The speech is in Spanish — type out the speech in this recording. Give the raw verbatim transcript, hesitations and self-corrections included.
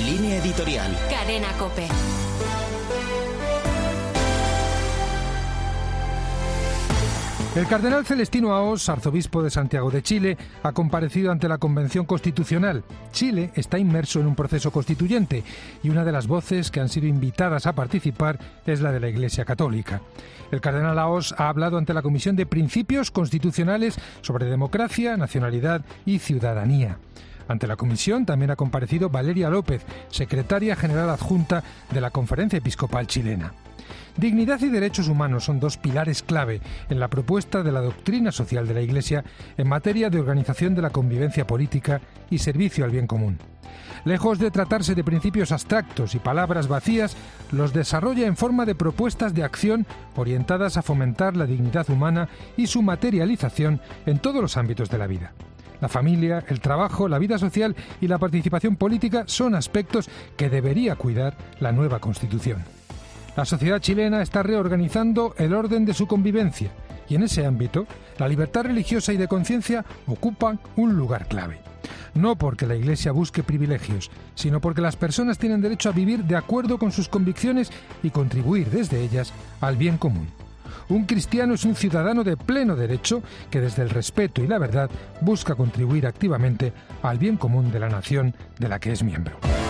Línea editorial. Cadena COPE. El cardenal Celestino Aos, arzobispo de Santiago de Chile, ha comparecido ante la Convención Constitucional. Chile está inmerso en un proceso constituyente y una de las voces que han sido invitadas a participar es la de la Iglesia Católica. El cardenal Aos ha hablado ante la Comisión de Principios Constitucionales sobre Democracia, Nacionalidad y Ciudadanía. Ante la comisión también ha comparecido Valeria López, secretaria general adjunta de la Conferencia Episcopal Chilena. Dignidad y derechos humanos son dos pilares clave en la propuesta de la doctrina social de la Iglesia en materia de organización de la convivencia política y servicio al bien común. Lejos de tratarse de principios abstractos y palabras vacías, los desarrolla en forma de propuestas de acción orientadas a fomentar la dignidad humana y su materialización en todos los ámbitos de la vida. La familia, el trabajo, la vida social y la participación política son aspectos que debería cuidar la nueva Constitución. La sociedad chilena está reorganizando el orden de su convivencia y en ese ámbito la libertad religiosa y de conciencia ocupan un lugar clave. No porque la Iglesia busque privilegios, sino porque las personas tienen derecho a vivir de acuerdo con sus convicciones y contribuir desde ellas al bien común. Un cristiano es un ciudadano de pleno derecho que desde el respeto y la verdad busca contribuir activamente al bien común de la nación de la que es miembro.